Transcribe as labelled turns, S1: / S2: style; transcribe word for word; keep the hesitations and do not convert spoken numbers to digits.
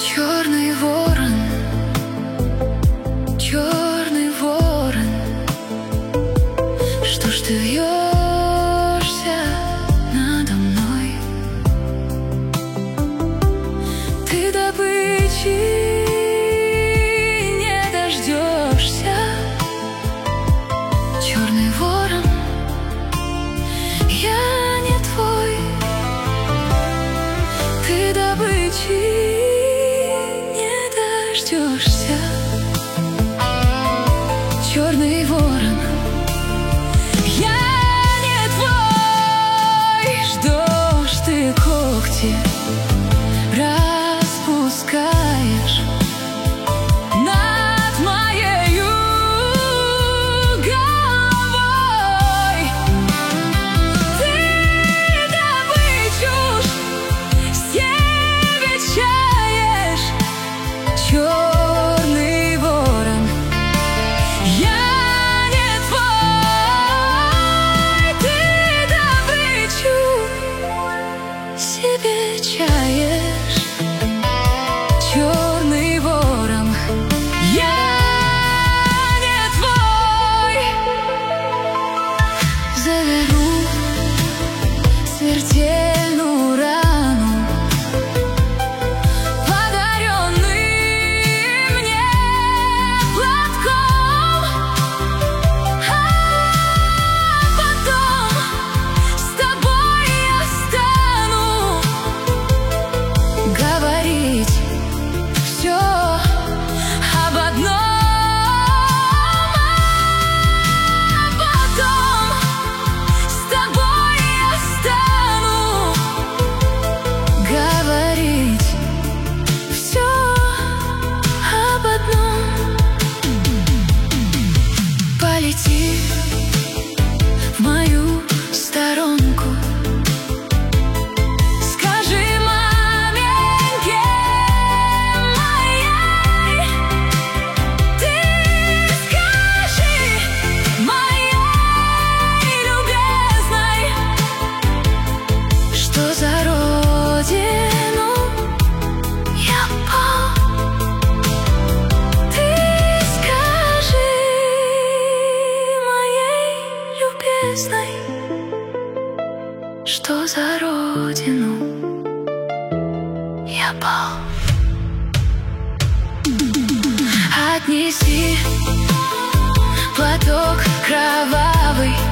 S1: Черный ворон, черный ворон, что ж ты вьешься надо мной? Ты добычи не дождешься. Черный ворон, я не твой. Ты добычи дождешься. Черный ворон, я не твой. Что ж ты когти распускаешь над моею головой? Ты добычу себе чаешь. Черный ворон, я не твой. Ты добычу себе чаешь. Черный ворон, я не твой. Заверну смертельную рану, полети в мою сторонку. Скажи маменьке моей, ты скажи моей любезной, что за родину я пал. Что за родину я пал. Отнеси платок кровавый